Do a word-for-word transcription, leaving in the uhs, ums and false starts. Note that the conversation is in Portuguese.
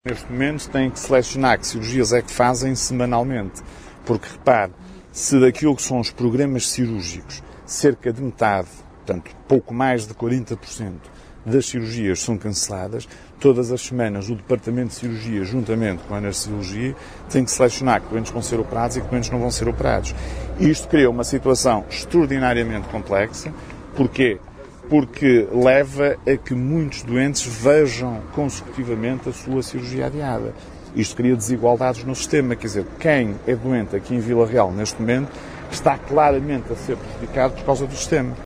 Neste momento têm que selecionar que cirurgias é que fazem semanalmente, porque repare, se daquilo que são os programas cirúrgicos, cerca de metade, portanto pouco mais de quarenta por cento das cirurgias são canceladas, todas as semanas o Departamento de Cirurgia, juntamente com a Anestesiologia, tem que selecionar que doentes vão ser operados e que doentes não vão ser operados. Isto cria uma situação extraordinariamente complexa. Porquê? Porque leva a que muitos doentes vejam consecutivamente a sua cirurgia adiada. Isto cria desigualdades no sistema, quer dizer, quem é doente aqui em Vila Real neste momento está claramente a ser prejudicado por causa do sistema.